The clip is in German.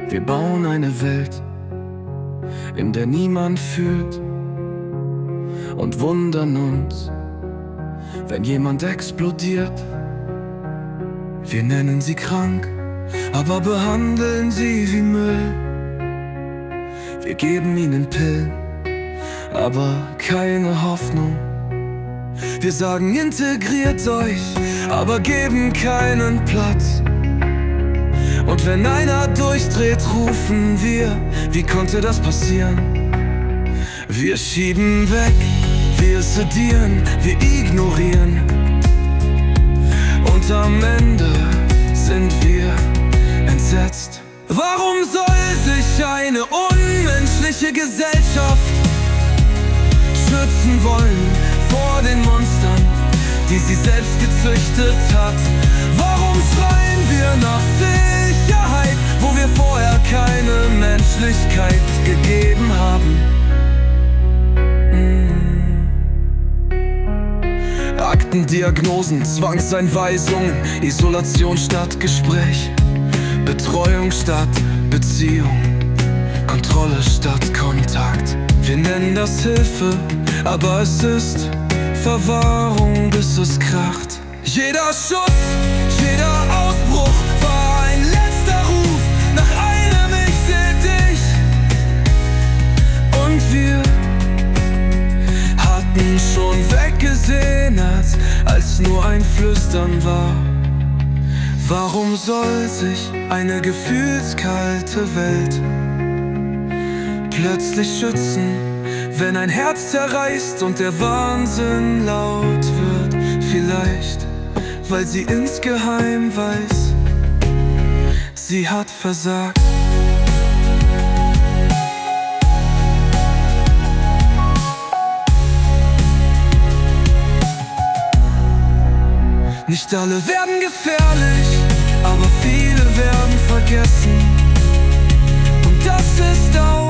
Wir bauen eine Welt, in der niemand fühlt, und wundern uns, wenn jemand explodiert. Wir nennen sie krank, aber behandeln sie wie Müll. Wir geben ihnen Pillen, aber keine Hoffnung. Wir sagen, integriert euch, aber geben keinen Platz. Und wenn einer durchdreht, rufen wir, wie konnte das passieren? Wir schieben weg, wir sedieren, wir ignorieren. Und am Ende sind wir entsetzt. Warum soll sich eine unmenschliche Gesellschaft schützen wollen vor den Monstern, die sie selbst gezüchtet hat? Warum schreien wir nach Sicherheit, wo wir vorher keine Menschlichkeit gegeben haben? Akten, Diagnosen, Zwangseinweisungen, Isolation statt Gespräch, Betreuung statt Beziehung, Kontrolle statt Kontakt. Wir nennen das Hilfe, aber es ist Verwahrung, bis es kracht. Jeder Schuss, jeder Ausbruch war ein letzter Ruf nach einem Ich seh dich. Und wir hatten schon weggesehen, als nur ein Flüstern war. Warum soll sich eine gefühlskalte Welt plötzlich schützen, wenn ein Herz zerreißt und der Wahnsinn laut wird? Vielleicht, weil sie insgeheim weiß, sie hat versagt. Nicht alle werden gefährlich, aber viele werden vergessen. Und das ist auch